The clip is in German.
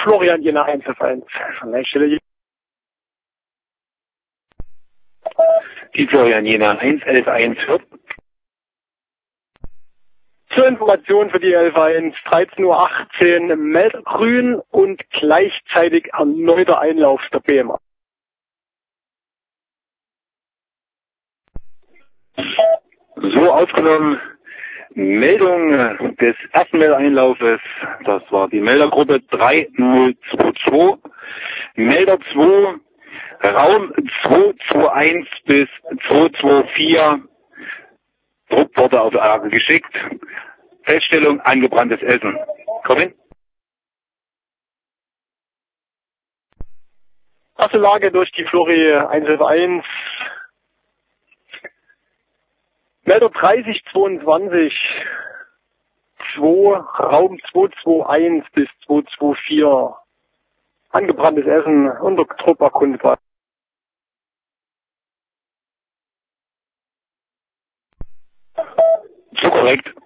Florian Jena 1F1. Von der Stelle. Die Florian Jena 111.1 hört. Zur Information für die 11.1, 13:18 Uhr, Melder grün und gleichzeitig erneuter Einlauf der BMA. So aufgenommen, Meldung des ersten Meldereinlaufes, das war die Meldergruppe 3022, Melder 2, Raum 221 bis 224, Druckworte auf Lage geschickt, Feststellung angebranntes Essen. Komm hin. Erste Lage durch die Flori 1F1. Melder 3022, 2, Raum 221 bis 224. Angebranntes Essen unter Trupp erkundet war. So korrekt.